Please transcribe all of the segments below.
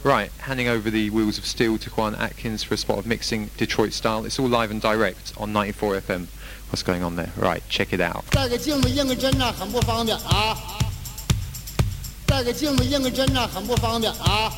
Right, handing over the wheels of steel to Juan Atkins for a spot of mixing Detroit style. It's all live and direct on 94 FM. What's going on there? Right, check it out. 带个镜子印个针呢，很不方便啊。带个镜子印个针呢，很不方便啊。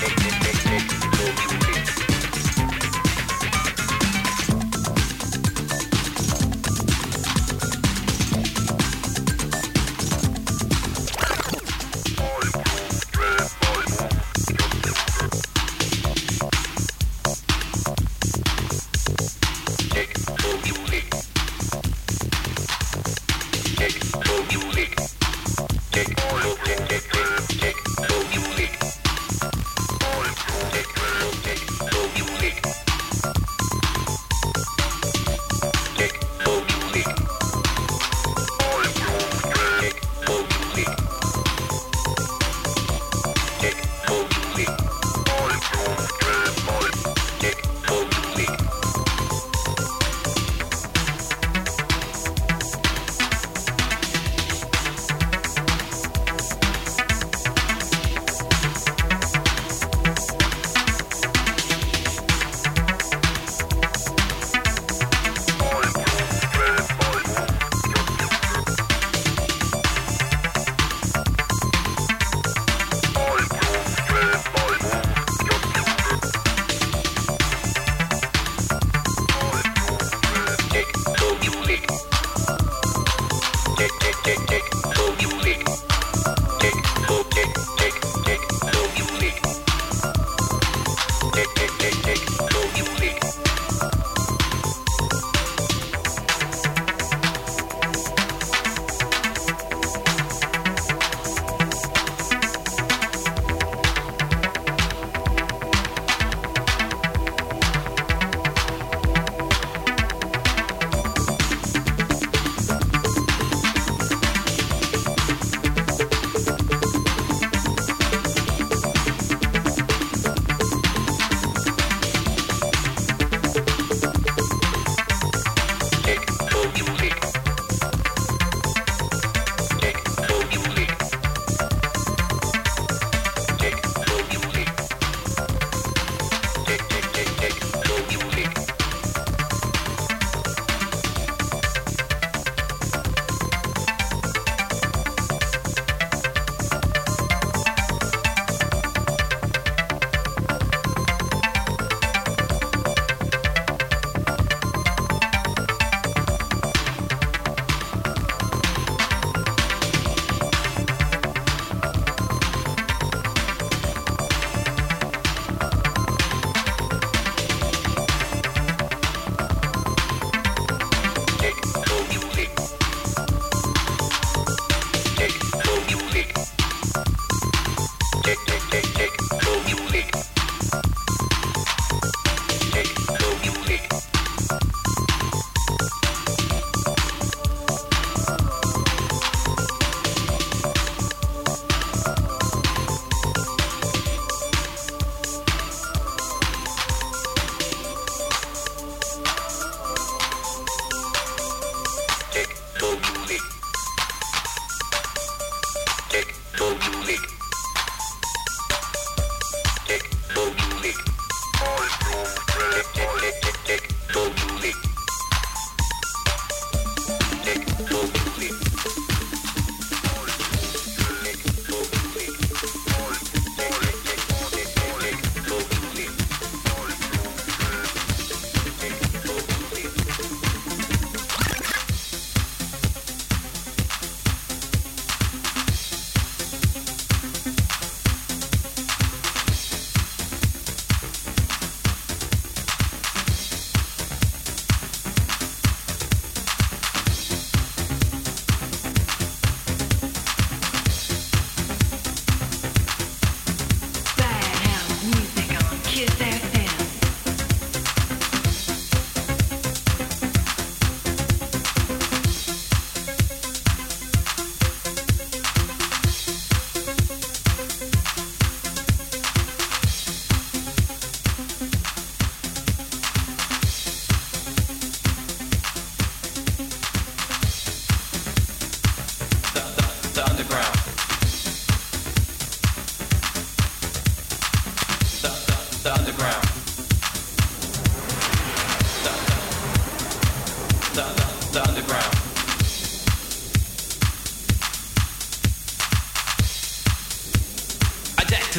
to the sound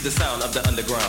of the underground.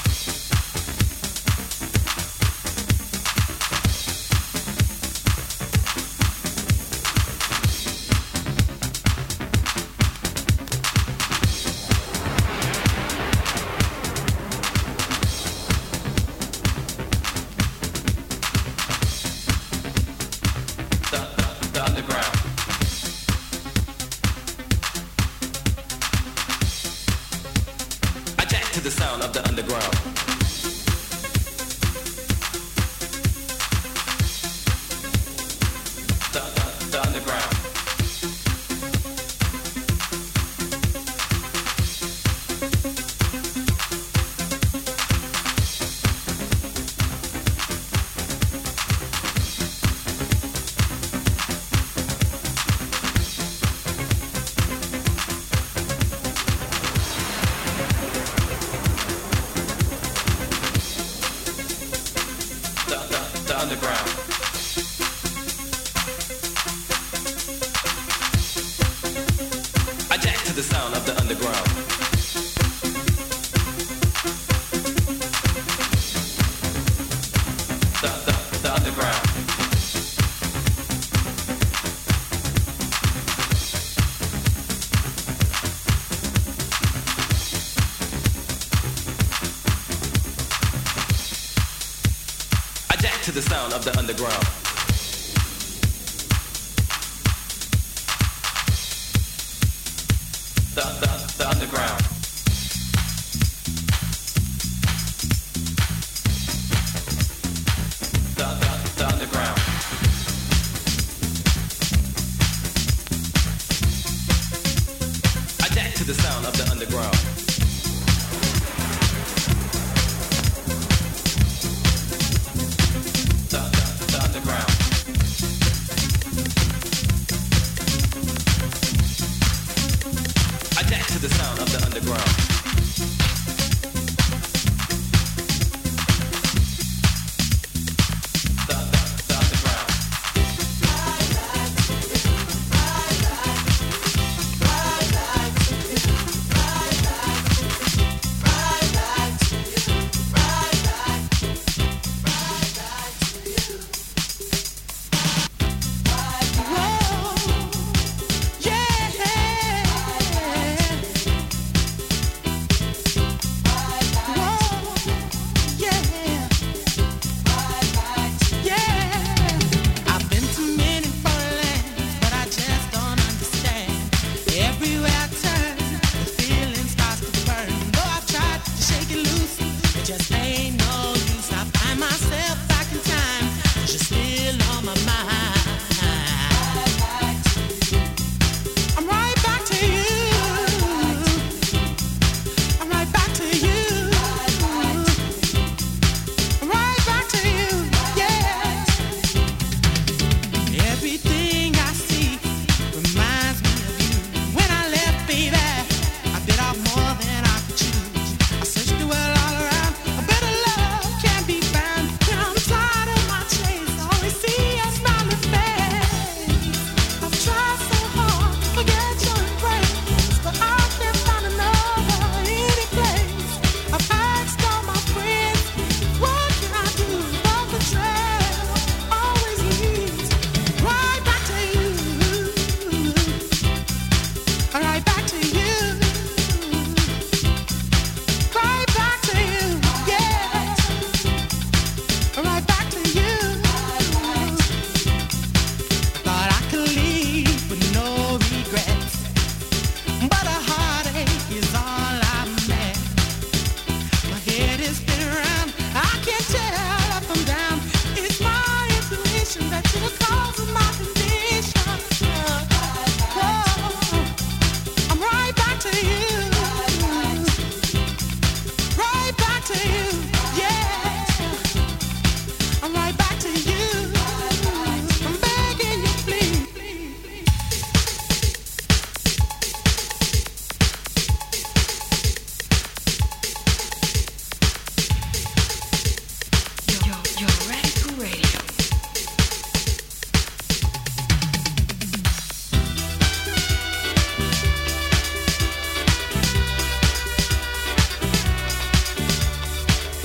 To the sound of the underground. The underground. The underground. I jack to the sound of the underground. The sound of the underground.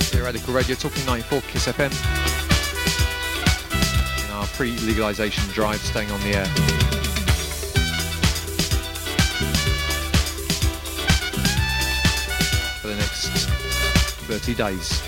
Here, Radical Radio, Talking 94, Kiss FM. In our pre-legalisation drive, staying on the air. For the next 30 days.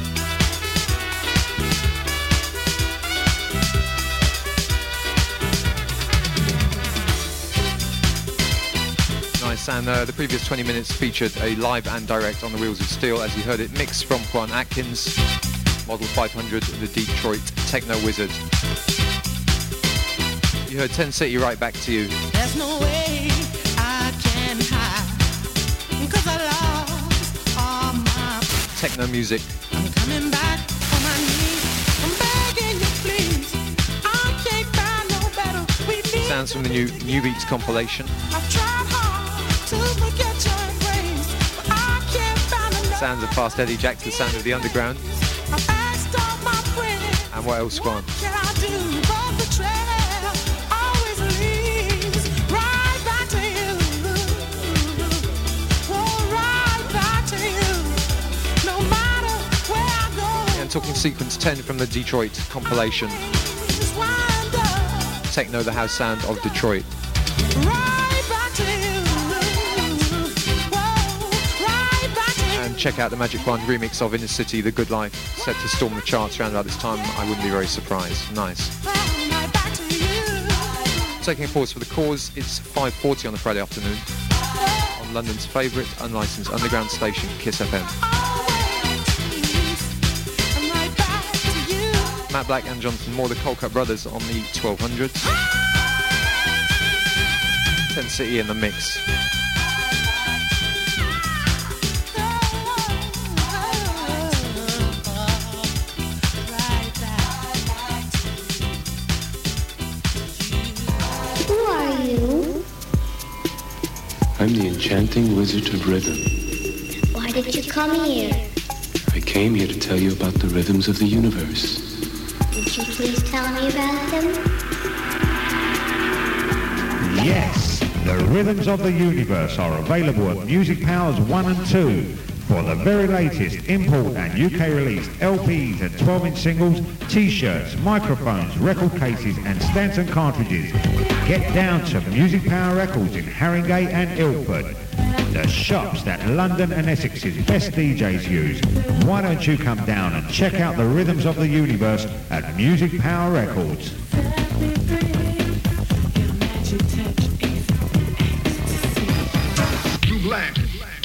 Nice, and the previous 20 minutes featured a live and direct on the Wheels of Steel, as you heard it mixed from Juan Atkins, Model 500, the Detroit Techno Wizard. You heard 10 City, Right Back to You. There's no way I can hide, 'cause I lost all my... Techno music. I'm coming back on my knees, I'm begging you please, I can't find no better. We need Sounds from the new Beats compilation. I've tried hard to forget your embrace, but I can't find enough. Sounds of Fast Eddie Jacks, the sound of the underground. I've asked all my friends, And what else, Juan? what can I do? But the trail always leads right back to you. Oh, right back to you. No matter where I go. And talking sequence 10 from the Detroit compilation. Just wind up Techno, the house sound of Detroit. right back to you. Whoa, right back to you. And check out the Magic One remix of Inner City, The Good Life, set to storm the charts around about this time. I wouldn't be very surprised. Nice. Right back to you. Taking a pause for the cause, it's 5:40 on the Friday afternoon on London's favourite unlicensed underground station, Kiss FM. I'm right back to you. Matt Black and Jonathan Moore, the Colcutt Brothers, on the 1200s. 10 City in the mix. Who are you? I'm the enchanting wizard of rhythm. Why did you come here? I came here to tell you about the rhythms of the universe. Would you please tell me about them? Yes, the rhythms of the universe are available at Music Powers 1 and 2 for the very latest import and UK released LPs and 12-inch singles, t-shirts, microphones, record cases and Stanton cartridges. Get down to Music Power Records in Haringey and Ilford, the shops that London and Essex's best DJs use. Why don't you come down and check out the rhythms of the universe at Music Power Records. Too black.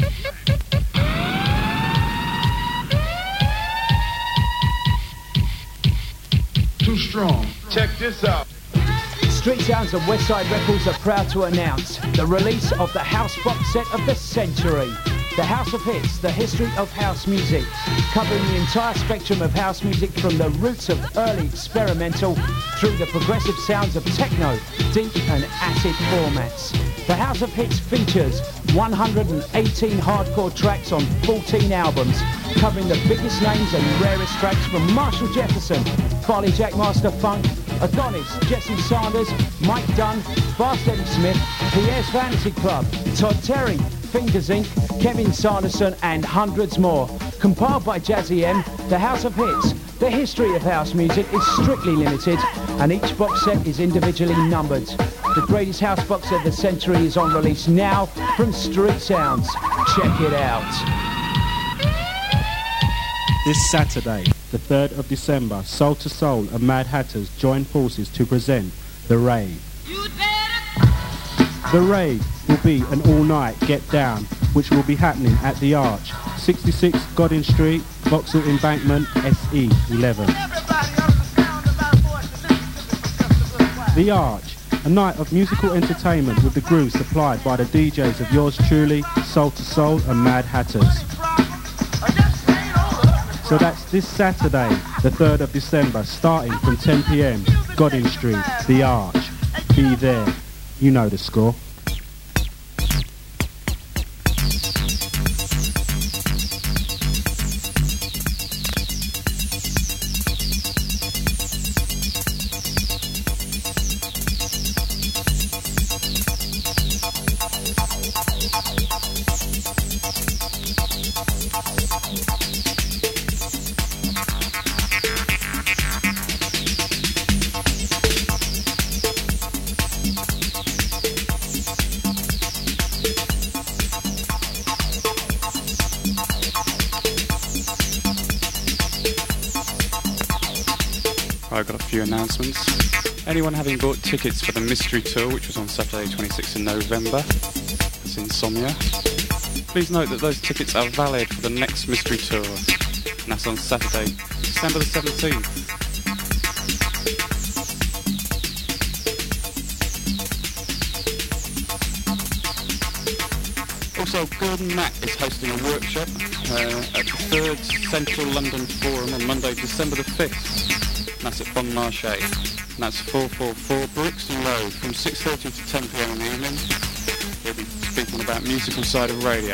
Too strong. Check this out. Street Sounds and Westside Records are proud to announce the release of the house box set of the century. The House of Hits, the history of house music, covering the entire spectrum of house music from the roots of early experimental through the progressive sounds of techno, deep and acid formats. The House of Hits features 118 hardcore tracks on 14 albums, covering the biggest names and rarest tracks from Marshall Jefferson, Farley Jackmaster Funk, Adonis, Jesse Sanders, Mike Dunn, Fast Eddie Smith, Pierre's Fantasy Club, Todd Terry, Fingers Inc., Kevin Sanderson and hundreds more. Compiled by Jazzy M, the House of Hits, the history of house music is strictly limited and each box set is individually numbered. The greatest house box of the century is on release now from Street Sounds. Check it out. This Saturday, the 3rd of December, Soul to Soul and Mad Hatters join forces to present The Rave. The Rave will be an all-night get-down, which will be happening at The Arch, 66 Godin Street, Vauxhall Embankment, SE 11. The Arch, a night of musical entertainment with the grooves supplied by the DJs of yours truly, Soul to Soul and Mad Hatters. So that's this Saturday, the 3rd of December, starting from 10 p.m, Godin Street, The Arch. Be there. You know the score. I've got a few announcements. Anyone having bought tickets for the Mystery Tour, which was on Saturday 26th of November, that's Insomnia, please note that those tickets are valid for the next Mystery Tour, and that's on Saturday, December the 17th. Also, Gordon Mack is hosting a workshop at the 3rd Central London Forum on Monday, December the 5th. And that's at Bon Marché. And that's 444 Brixton Road from 6:30 to 10 p.m. in the evening. We'll be speaking about musical side of radio.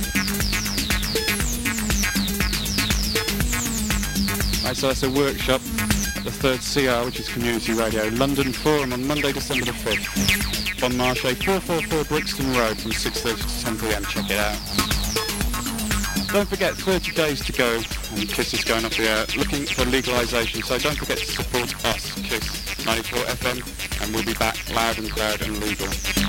Right, so that's a workshop at the 3rd CR, which is Community Radio, London Forum on Monday, December the 5th. Bon Marché, 444 Brixton Road from 6:30 to 10 p.m. Check it out. Don't forget, 30 days to go, and KISS is going off the air looking for legalisation, so don't forget to support us, KISS 94 FM, and we'll be back loud and proud and legal.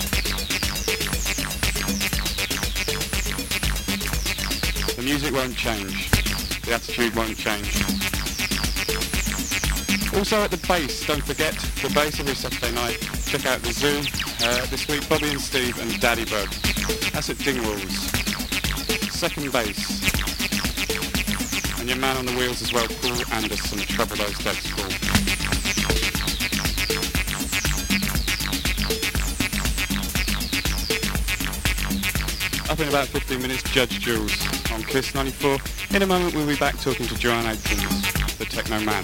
The music won't change, the attitude won't change. Also at the Bass, don't forget, the Bass every Saturday night. Check out the Zoo. This week, Bobby and Steve and Daddy Bug. That's at Dingwalls. Second Bass. And your man on the wheels as well, Paul Anderson. Trouble those decks, Paul. Up in about 15 minutes, Judge Jules on KISS 94. In a moment, we'll be back talking to Joanne Adkins, the Techno Man.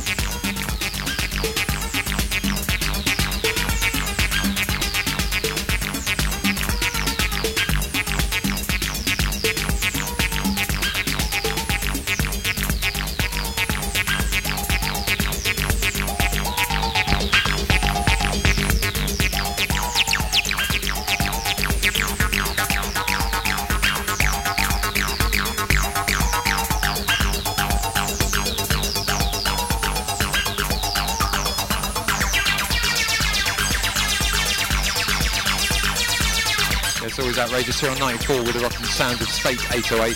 It's always outrageous here on 94 with the rocking sound of State 808.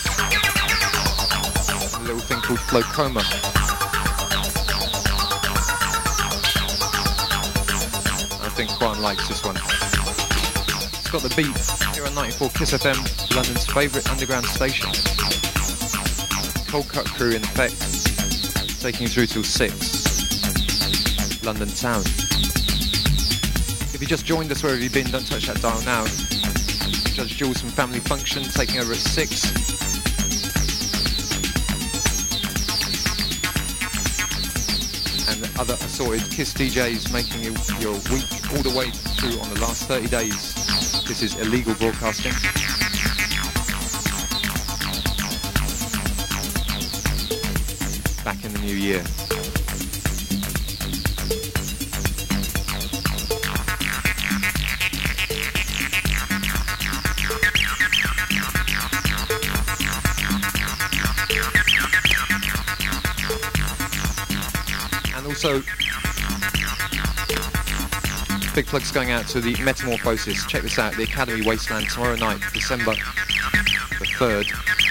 A little thing called Flowcoma. I think Juan likes this one. It's got the beat here on 94 KISS FM, London's favourite underground station. Cold Cut crew in effect, taking you through till 6. London town. If you just joined us, wherever you've been, don't touch that dial now. Judge Jules from Family Function taking over at 6. And other assorted KISS DJs making your week all the way through on the last 30 days. This is illegal broadcasting. Back in the new year. Also, big plugs going out to the Metamorphosis. Check this out, the Academy Wasteland tomorrow night, December the 3rd.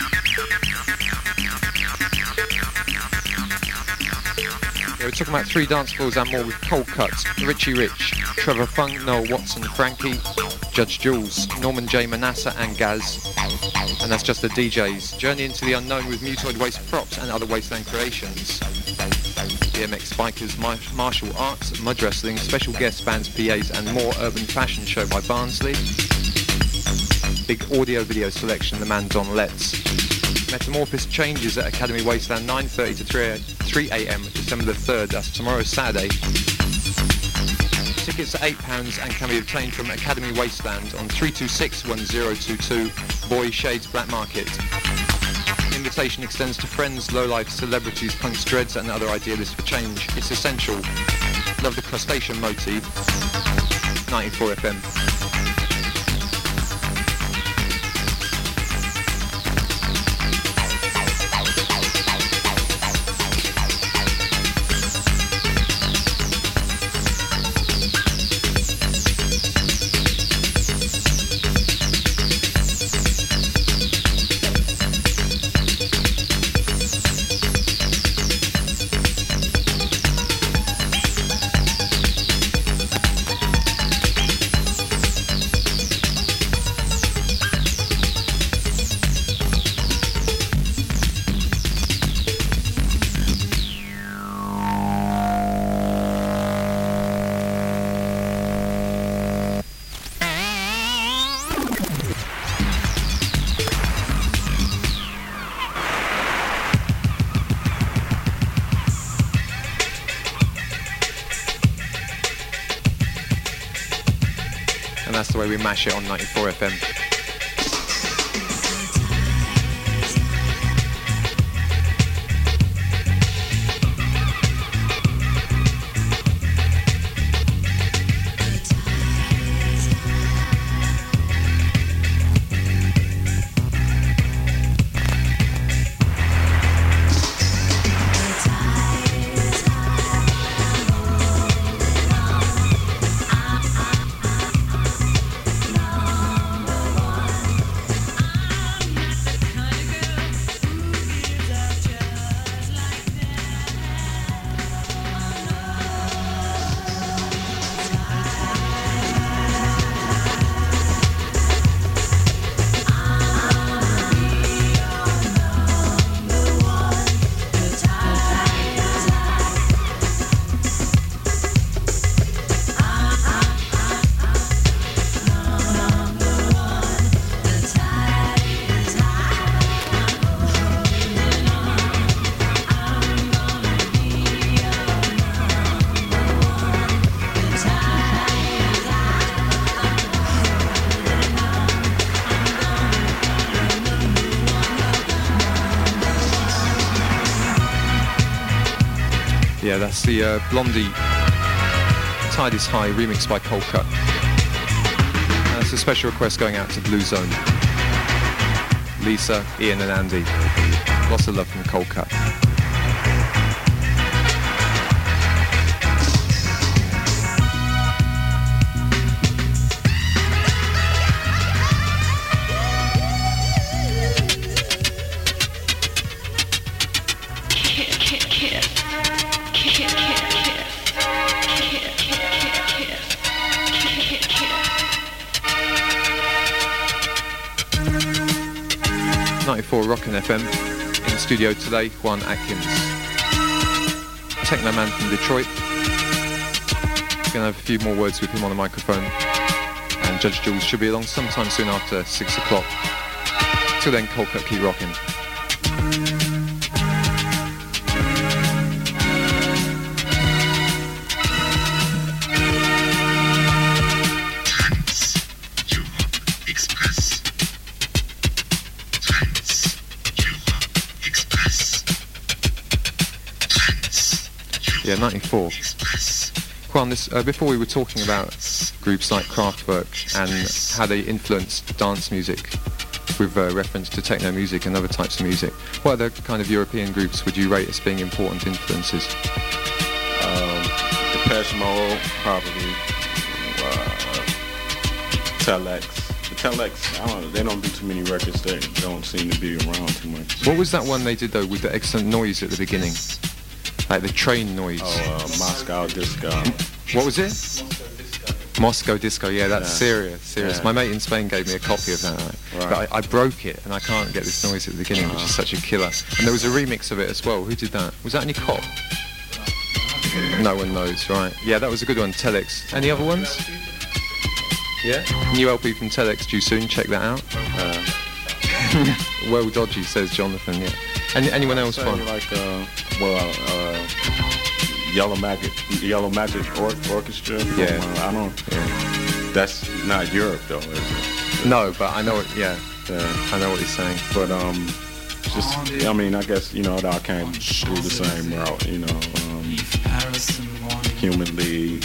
Yeah, we're talking about 3 dance floors and more with Cold Cut, Richie Rich, Trevor Fung, Noel Watson, Frankie, Judge Jules, Norman J. Manasseh and Gaz. And that's just the DJs. Journey into the unknown with Mutoid Waste props and other Wasteland creations. BMX bikers, martial arts, mud wrestling, special guest bands, PAs and more urban fashion show by Barnsley. Big audio video selection, the man Don Letts. Metamorphosis changes at Academy Wasteland 9:30 to 3 a.m. December the 3rd, that's tomorrow Saturday. Tickets are £8 and can be obtained from Academy Wasteland on 326 1022 Boy Shades Black Market. Invitation extends to friends, low-life celebrities, punks, dreads and other idealists for change. It's essential. Love the crustacean motif. 94 FM. that's the way we mash it on 94 FM. Yeah, that's the Blondie Tide is High remixed by Cold Cut. And it's a special request going out to Blue Zone. Lisa, Ian and Andy. Lots of love from Cold Cut. Rockin' FM. In the studio today, Juan Atkins. Techno man from Detroit. Gonna have a few more words with him on the microphone. And Judge Jules should be along sometime soon after 6 o'clock. Till then, Cold Cut, keep rocking. Yeah, 94. Juan, before we were talking about groups like Kraftwerk and how they influenced dance music with reference to techno music and other types of music, what other kind of European groups would you rate as being important influences? Depeche Mode, probably. Telex. The Telex, I don't know, they don't do too many records. They don't seem to be around too much. What was that one they did though with the excellent noise at the beginning? Like the train noise. Moscow Disco. What was it? Moscow Disco. Yeah, that's serious. Yeah. My mate in Spain gave me a copy of that. Right. But I broke it, and I can't get this noise at the beginning, which is such a killer. And there was a remix of it as well. Who did that? Was that any cop? No one knows, right? Yeah, that was a good one. Telex. Any other ones? Yeah. New LP from Telex due soon. Check that out. Well dodgy, says Jonathan. Yeah. And anyone else? Like Yellow Magic Orchestra. Yeah. I don't. Yeah. That's not Europe though, is it? No, but I know it. Yeah. I know what he's saying. But just I mean, I guess I can't do the same route. Human League.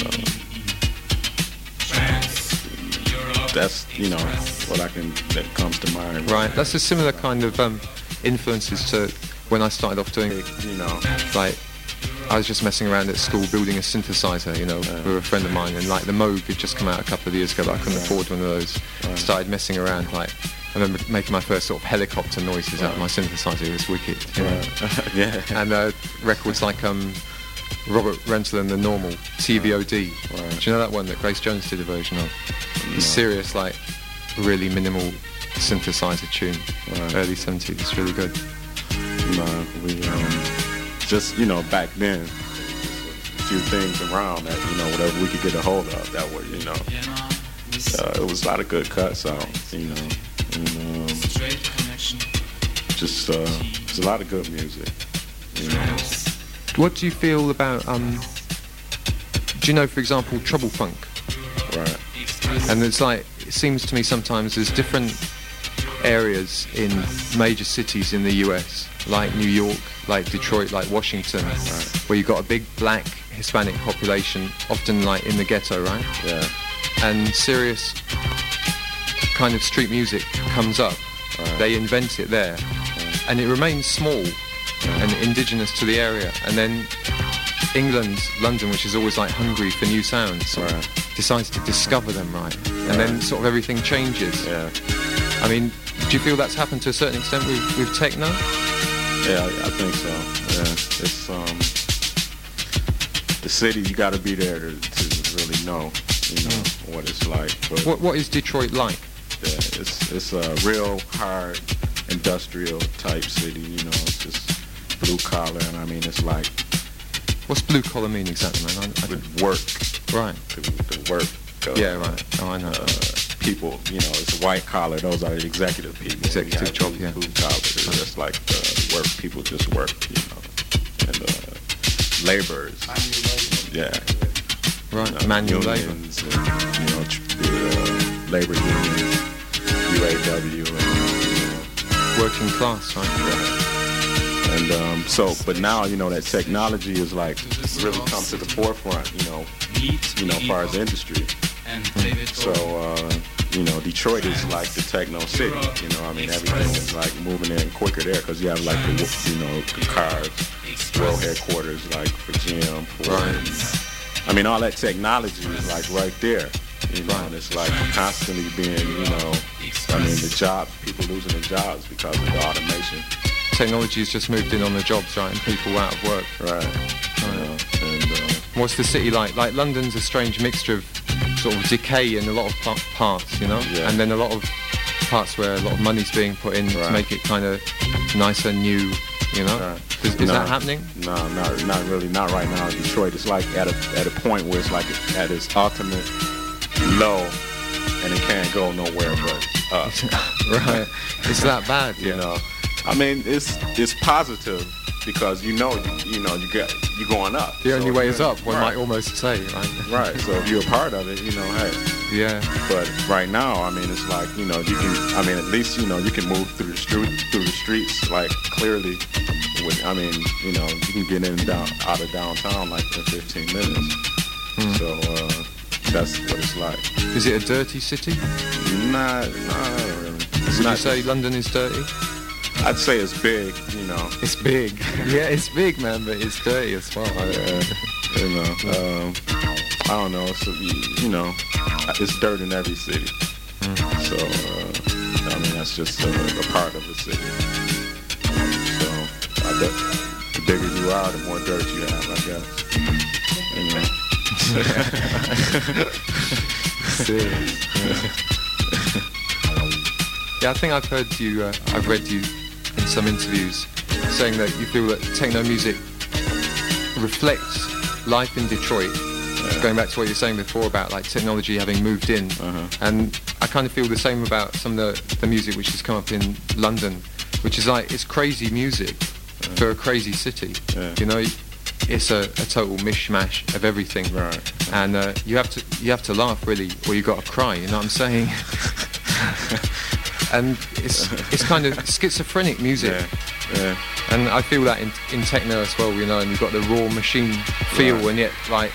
That's what that comes to mind. Right. That's a similar kind of influences to when I started off doing, like I was just messing around at school building a synthesizer, with a friend of mine, and like the Moog had just come out a couple of years ago, but I couldn't afford one of those. Started messing around, like I remember making my first sort of helicopter noises out of my synthesizer. It was wicked. Yeah. And records like Robert Rental and the Normal, TVOD. Do you know that one that Grace Jones did a version of? No. Serious, like really minimal synthesizer tune, early 70s. It's really good. No, we just back then, a few things around that whatever we could get a hold of that way, it was a lot of good cuts out, just it's a lot of good music. What do you feel about do you know, for example, Trouble Funk? Right. And it's like, it seems to me sometimes there's different areas in major cities in the US, like New York, like Detroit, like Washington, where you've got a big black Hispanic population, often like in the ghetto, right? Yeah. And serious kind of street music comes up. They invent it there, and it remains small and indigenous to the area. And then England, London, which is always like hungry for new sounds, decides to discover them, right? And then sort of everything changes. Yeah. I mean, do you feel that's happened to a certain extent with techno? Yeah, I think so. Yeah, it's the city. You got to be there to really know, what it's like. But What is Detroit like? Yeah, it's a real hard industrial type city. It's just blue collar, and I mean, it's like. What's blue collar mean exactly, man? With work. Right. The work. Yeah, right. Oh, I know. People, it's white collar. Those are the executive people. Executive job, yeah. Blue collar. It's like work. People just work, and laborers. Yeah. Right. Manual labor. Unions, and, the labor unions, UAW, and working class, right? Yeah. And but now that technology is like really come to the forefront, as far as the industry. So Detroit is like the techno city. I mean, everything is like moving in quicker there because you have like the cars, world headquarters like for GM, Ford. I mean, all that technology is like right there. And it's like constantly being, the jobs, people losing their jobs because of the automation. Technology has just moved in on the jobs, right, and people out of work. Right. What's the city like? Like London's a strange mixture of sort of decay in a lot of parts, Yeah. and then a lot of parts where a lot of money's being put in to make it kind of nicer, new, Right. Is that happening? No, not really. Not right now in Detroit. It's like at a point where it's like at its ultimate low, and it can't go nowhere but up. Right. It's that bad, I mean, it's positive because you're going up. The only way is up, one might almost say, right? Right. So if you're a part of it, hey. Yeah. But right now, I mean, it's like you can. I mean, at least you can move through the streets like clearly. You can get in and out of downtown like in 15 minutes. So that's what it's like. Is it a dirty city? Not really. Would you say London is dirty? I'd say it's big, It's big. Yeah, it's big, man, but it's dirty as well. I don't know. So, it's dirt in every city. So, I mean, that's just a part of the city. So, I bet the bigger you are, the more dirt you have, I guess. Yeah, I think I've heard you, I've read you in some interviews saying that you feel that techno music reflects life in Detroit, going back to what you were saying before about like technology having moved in. And I kind of feel the same about some of the music which has come up in London, which is like, it's crazy music for a crazy city. It's a total mishmash of everything. And you have to laugh really, or you got to cry, you know what I'm saying? And it's kind of schizophrenic music. Yeah. And I feel that in techno as well, and you've got the raw machine feel, and yet like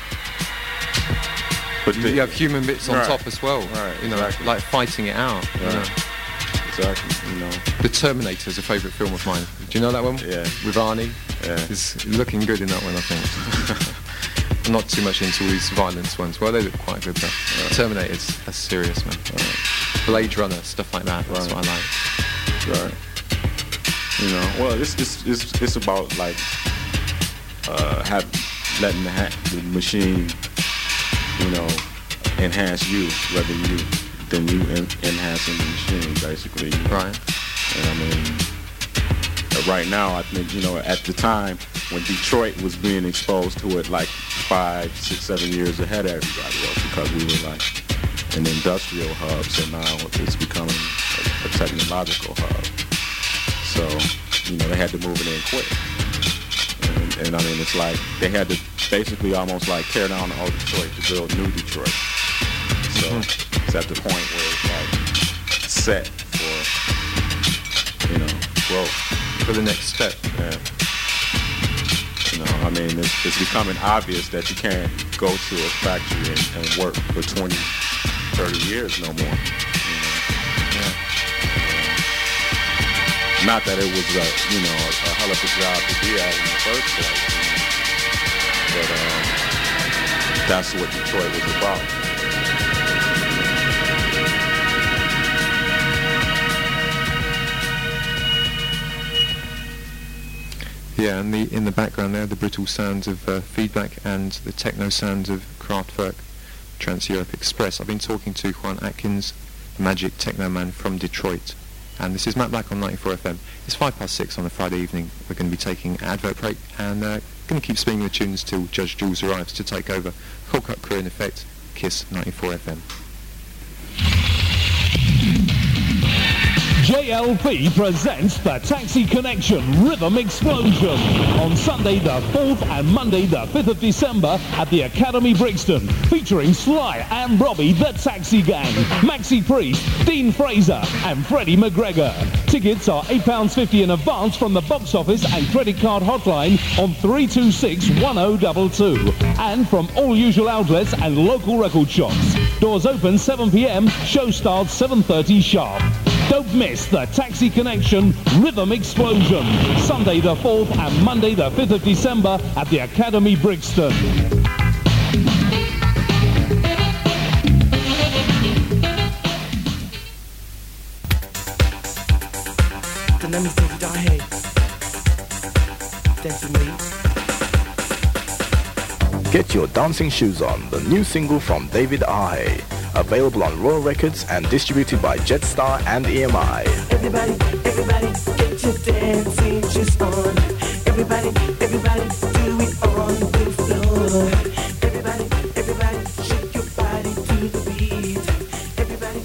you have human bits on top as well. Exactly. Like fighting it out. Exactly. The Terminator's a favourite film of mine. Do you know that one? Yeah. With Arnie. Yeah. He's looking good in that one, I think. I'm not too much into all these violence ones. Well, they look quite good though. Terminator's that's serious, man. Blade Runner, stuff like that. That's what I like. Right. Well, it's about like letting the machine, enhance you rather than you enhancing the machine, basically. Right. And I mean, right now, I think at the time when Detroit was being exposed to it, like 5, 6, 7 years ahead of everybody else, because we were like an industrial hub, so now it's becoming a technological hub. So, they had to move it in quick. And I mean, it's like they had to basically almost like tear down the old Detroit to build new Detroit. So So it's at the point where it's like set for, growth. For the next step. Yeah. I mean, it's becoming obvious that you can't go to a factory and work for 20, 30 years no more. Yeah. Not that it was a hell of a job to be at in the first place, but that's what Detroit was about. Yeah, and in the background there, the brittle sounds of Feedback and the techno sounds of Kraftwerk, Trans-Europe Express. I've been talking to Juan Atkins, the magic techno man from Detroit, and this is Matt Black on 94 FM. It's 6:05 on a Friday evening. We're going to be taking an advert break and going to keep spinning the tunes till Judge Jules arrives to take over. Cold Cut Crew in effect, KISS 94 FM. JLP presents the Taxi Connection Rhythm Explosion on Sunday the 4th and Monday the 5th of December at the Academy Brixton, featuring Sly and Robbie the Taxi Gang, Maxi Priest, Dean Fraser and Freddie McGregor. Tickets are £8.50 in advance from the box office and credit card hotline on 326-1022 and from all usual outlets and local record shops. Doors open 7 p.m, show starts 7:30 sharp. Don't miss the Taxi Connection Rhythm Explosion, Sunday the 4th and Monday the 5th of December at the Academy Brixton. Get your dancing shoes on, the new single from David Ahe. Available on Royal Records and distributed by Jetstar and EMI. Everybody, get your dancing shoes on. Everybody, do it on the floor. Everybody, shake your body to the beat. Everybody.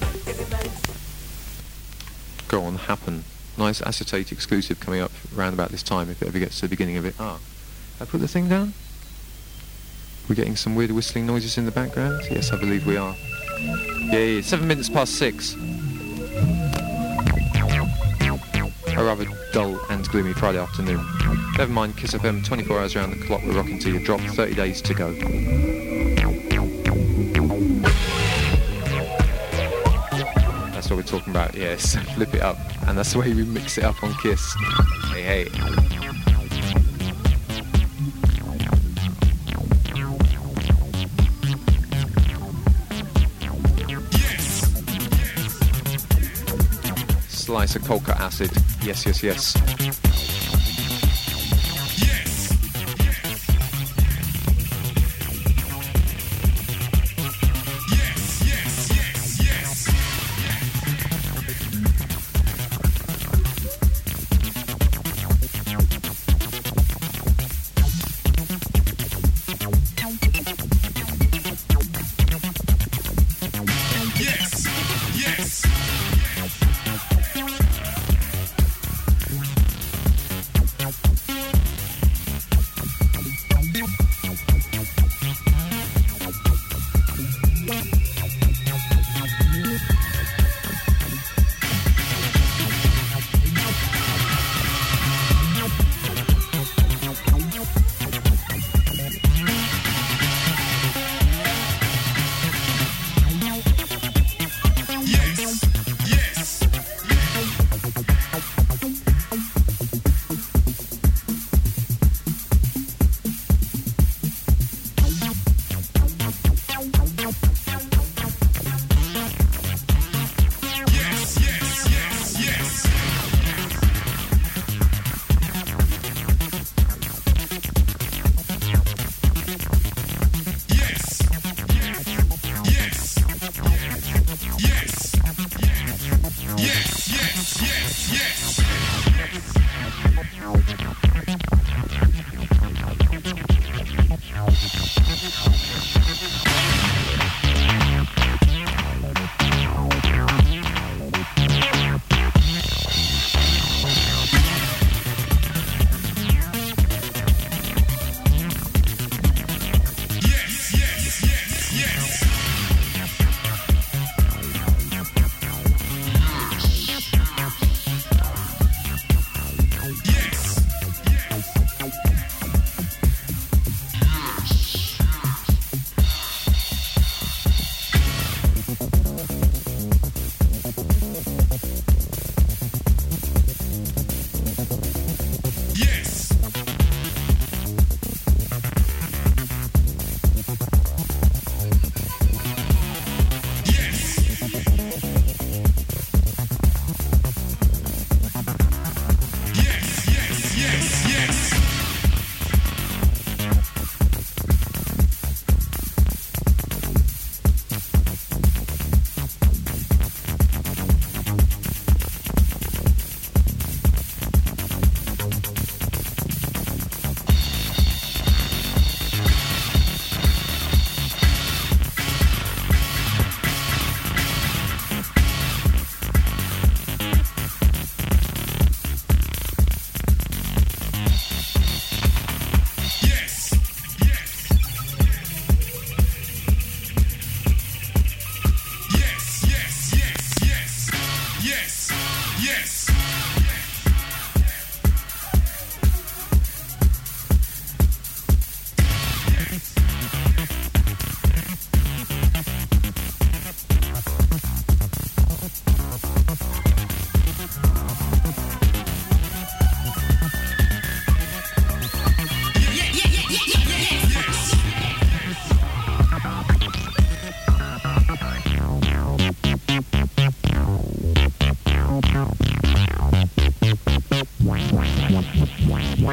Go on, Happen. Nice acetate exclusive coming up around about this time if it ever gets to the beginning of it. I put the thing down? We're getting some weird whistling noises in the background? Yes, I believe we are. Yeah, 6:07. A rather dull and gloomy Friday afternoon. Never mind, KISS FM, 24 hours around the clock, we're rocking to your drop, 30 days to go. That's what we're talking about, yes, flip it up. And that's the way we mix it up on KISS. Hey. Slice of cold cut acid. Yes.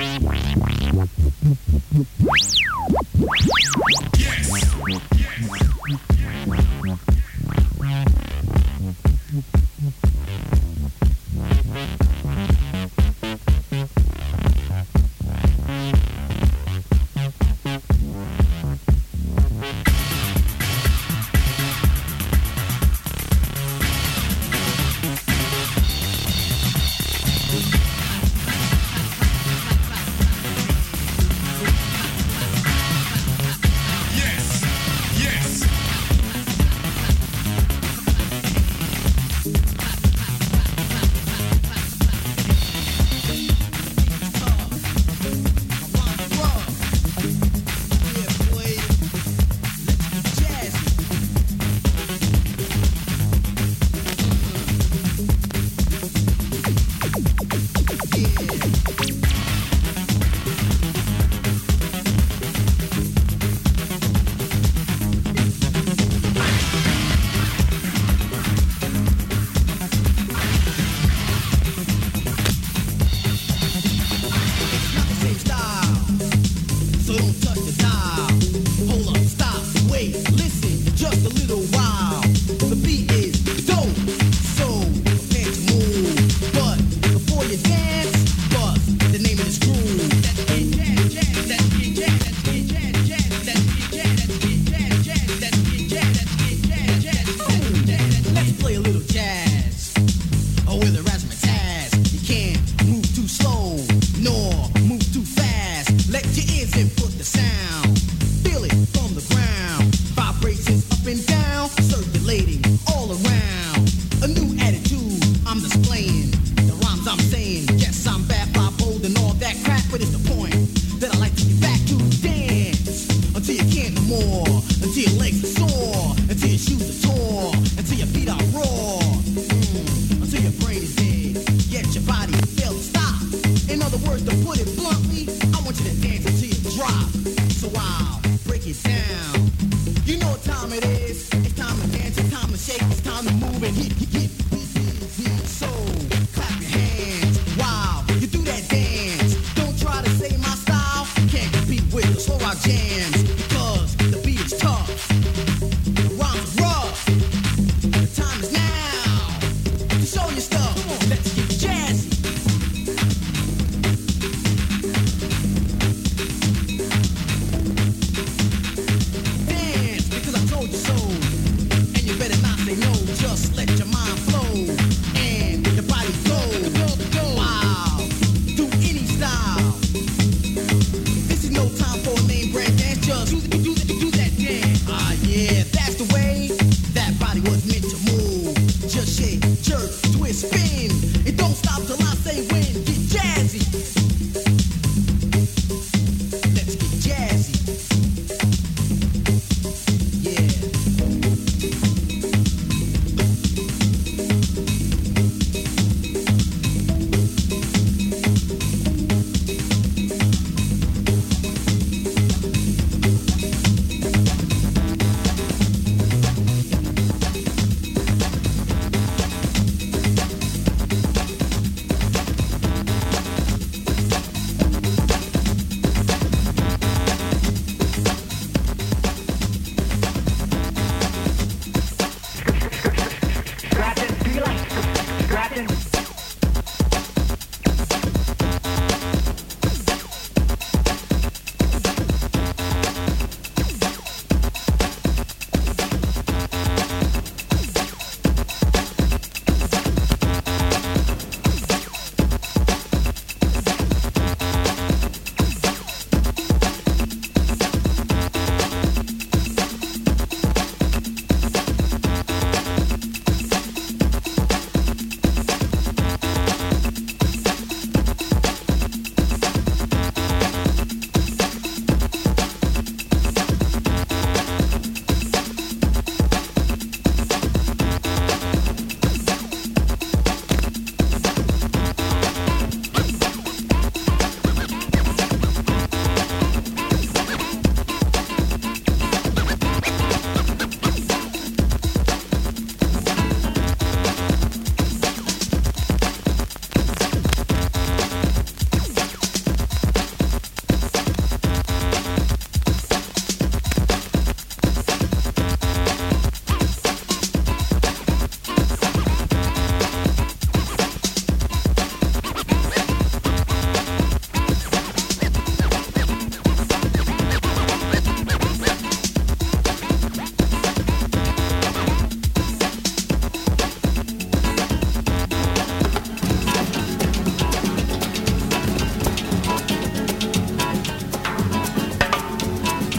This is no time for a name brand dance.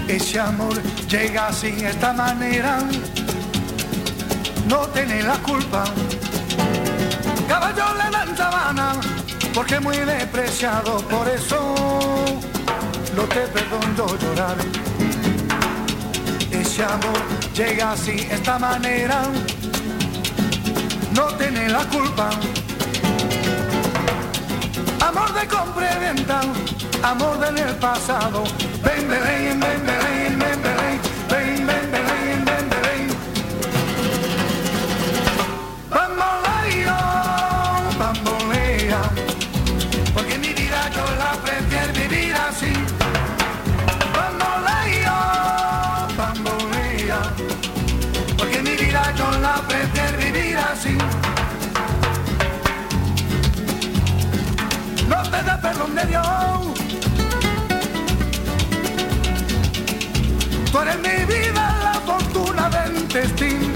Ese amor llega así, esta manera, no tiene la culpa. Caballo le dan sabana, porque muy despreciado, por eso no te perdono llorar. Ese amor llega así, esta manera, no tiene la culpa. Amor de compra y venta, amor del pasado. Ven, Belén, ven, Belén, ven, Belén, ven, ven, Belén, ven, Belén. Bambolea, porque mi vida yo la prefiero vivir así. Bambolea, porque mi vida yo la prefiero vivir así. No te da perdón de Dios. Tú eres mi vida, la fortuna del destino.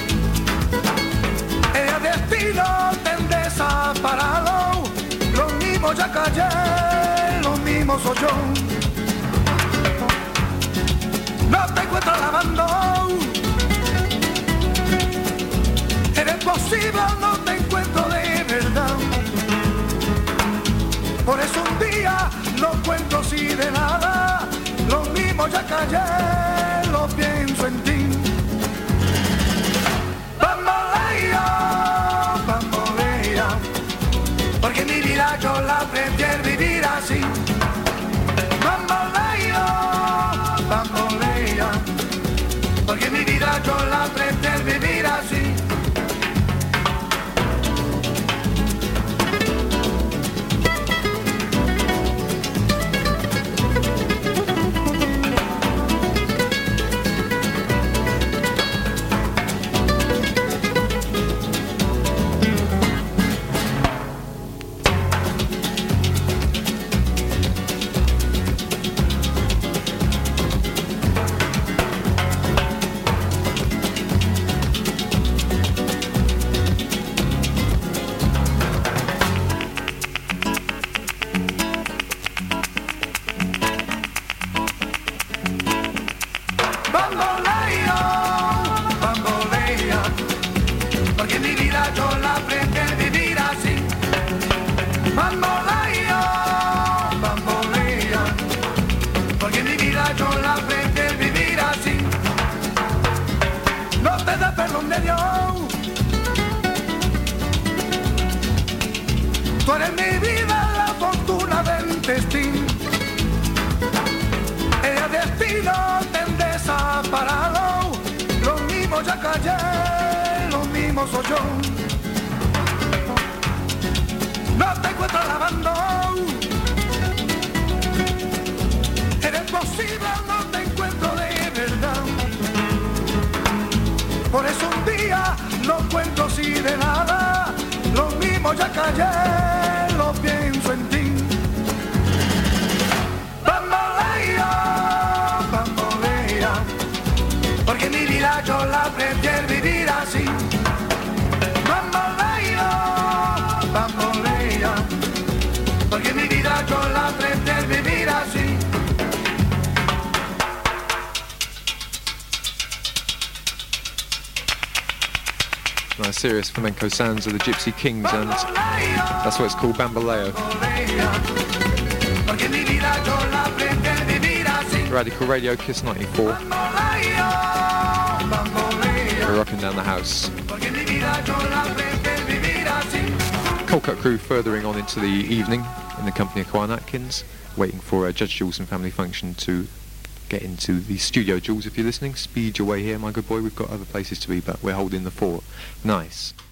El destino te han desaparado. Lo mismo ya callé, lo mismo soy yo. No te encuentro lavando. Eres posible, no te encuentro de verdad. Por eso un día no cuento si de nada. Lo mismo ya callé, lo pienso en ti. Bambolea, bambolea, porque mi vida yo la prefiero vivir así. Bambolea, bambolea, porque mi vida yo la prefiero vivir así. Tú eres mi vida, la fortuna del destino. El destino te han desaparado. Lo mismo ya callé, lo mismo soy yo. No te encuentro lavando. Eres posible, no te encuentro de verdad. Por eso un día no cuento si de nada. Lo mismo ya callé, lo pienso en ti. Bambolea, bambolea, porque mi vida yo la prefiero vivir así. Bambolea, bambolea, porque mi vida yo la prefiero vivir así. Nice, serious flamenco sounds of the Gypsy Kings, and that's what it's called, Bamboleo. Radical Radio, Kiss 94. We're rocking down the house. Cold Cut Crew furthering on into the evening in the company of Kwan Atkins, waiting for Judge Jules and Family Function to get into the studio. Jules, if you're listening, speed your way here, my good boy. We've got other places to be, but we're holding the fort. Nice.